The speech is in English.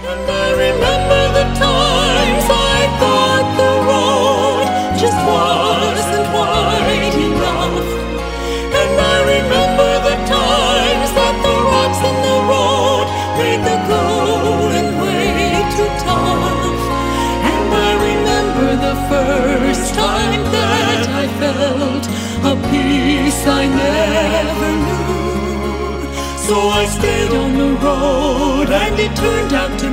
And I remember the times I thought the road just wasn't wide enough. And I remember the times that the rocks in the road made the going way too tough. And I remember the first time that I felt a peace I never knew. So I stayed on the road, and it turned out to